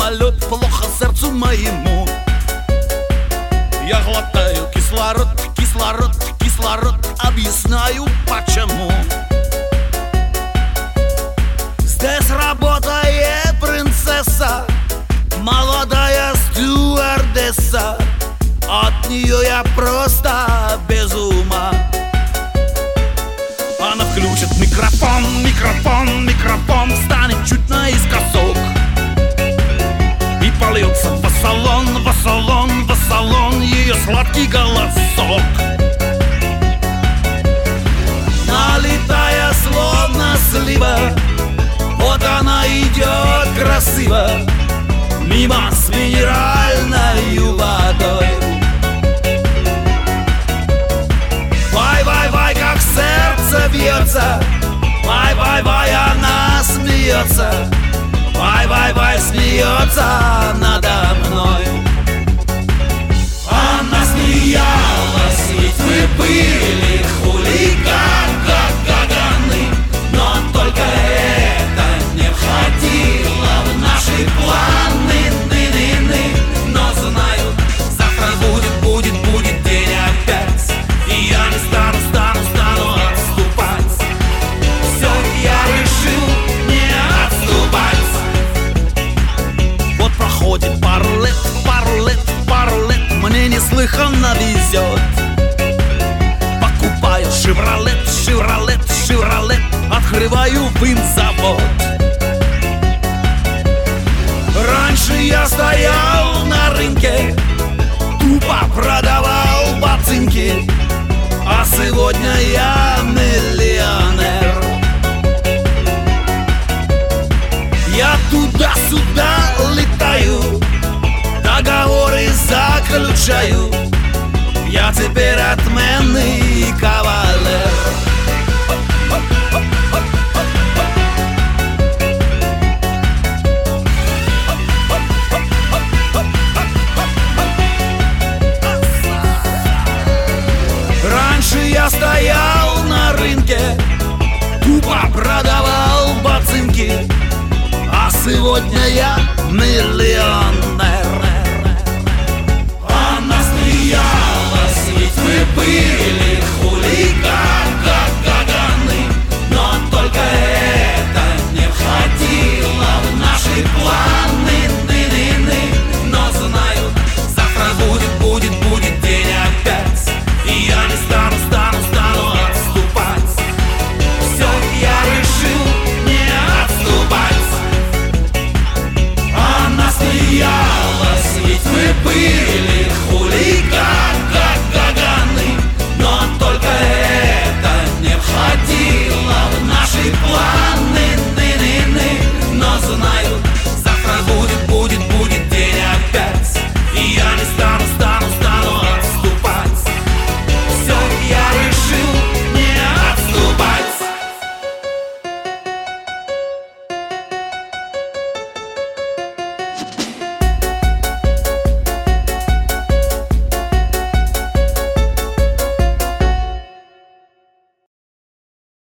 самолет, плохо сердцу моему. Я глотаю кислород, кислород, кислород, объясняю почему. Здесь работает принцесса, молодая стюардесса. От нее я просто без ума. Она включит микрофон, микрофон, микрофон, встанет чуть наискосок и польется в салон, в салон, в салон ее сладкий голосок. Налетая словно слива, вот она идет красиво мимо с минеральной водой. Вай-вай-вай, как сердце бьется, вай-вай-вай, она смеется, вай-вай-вай, смеется надо мной. Она смеялась, ведь мы были хулиганы, но только это не входило в наши планы. Но знаю, завтра будет день опять, и я не стану отступать. Все, я решил не отступать. Вот проходит пару лет, мне неслыханно везет. Покупаю шевролет, открываю винзавод. Раньше я стоял на рынке, тупо продавал ботинки, а сегодня я миллионер. Я туда-сюда летаю, договоры заключаю, я теперь отменный кавалер. Раньше я стоял на рынке, тупо продавал ботинки, а сегодня я